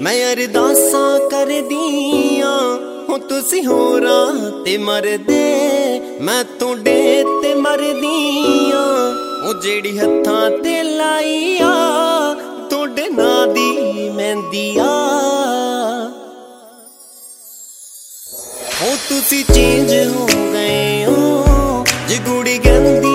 मैं अरदासां करदियां हो तुसी होरां ते मरदे मैं तोड़े ते मरदियां ओ जेड़ी हत्थां ते लाईया तोड़े नां दी मेहंदिया ओ तुसी चेंज हो गए हो जे कुड़ी गंदी